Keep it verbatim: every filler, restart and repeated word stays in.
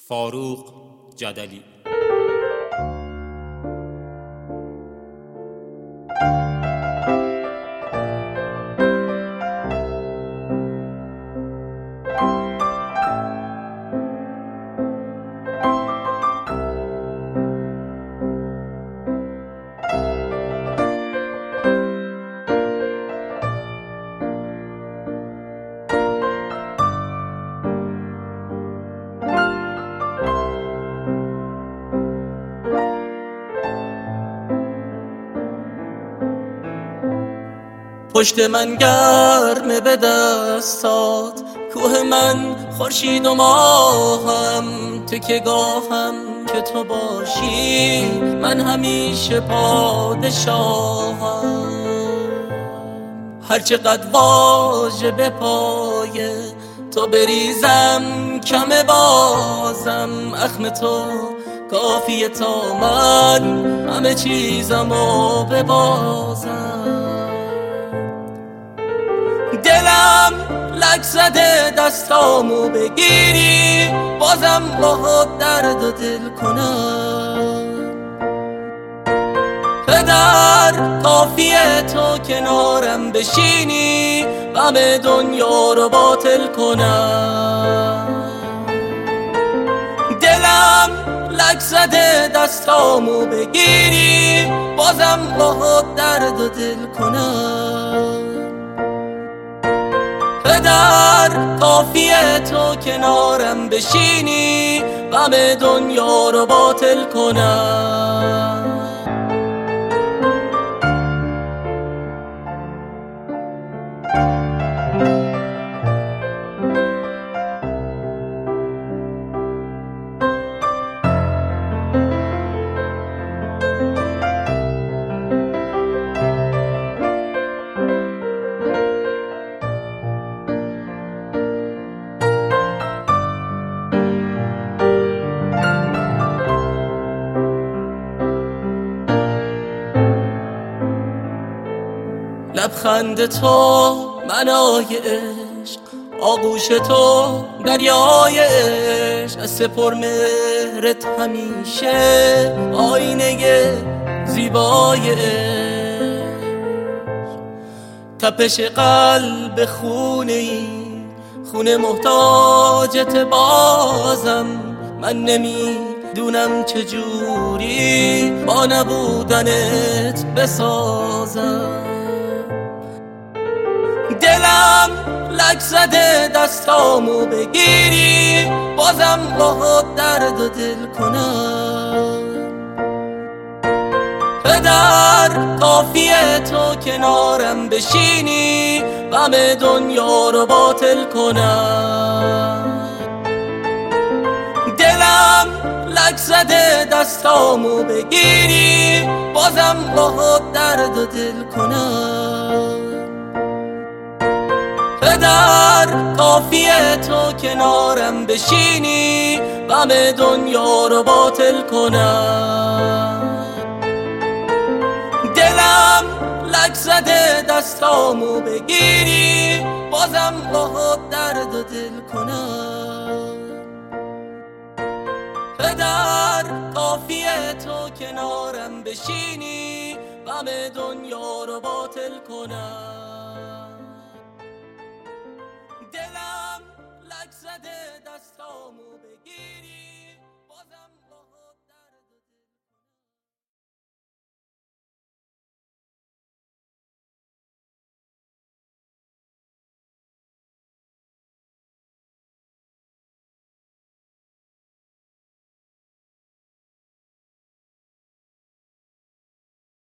فاروق جدلی. پشت من گرمه به دستات، کوه من خورشید و ماهم، تو که گاهم که تو باشی من همیشه پادشاهم. هرچقدر واژه به پای تو بریزم کمه بازم، اخم تو کافیه تا من همه چیزمو ببازم. دلم لک زده دستامو بگیری، بازم با خود درد و دل کنم. پدر کافیه تو کنارم بشینی، غم دنیا رو باطل کنم. دلم لک زده دستامو بگیری، بازم با خود درد و دل کنم. پدر کافیه تو کنارم بشینی، غم دنیا رو باطل کنم. لبخند تو منای عشق، آغوش تو دریای عشق، دست پر مهرت همیشه آینه زیبای عشق. تپش قلب خونه ای خونه محتاجت بازم، من نمیدونم چجوری با نبودنت بسازم. دلم لک زده دستامو بگیری، بازم با خود درد و دل کنم. پدر کافیه تو کنارم بشینی، غم دنیا رو باطل کنم. دلم لک زده دستامو بگیری، بازم با خود درد و دل کنم. پدر کافیه تو کنارم بشینی، غم دنیا رو باطل کنم. دلم لک زده دستامو بگیری، بازم با خود درد و دل کنم. پدر کافیه تو کنارم بشینی، غم دنیا رو باطل کنم.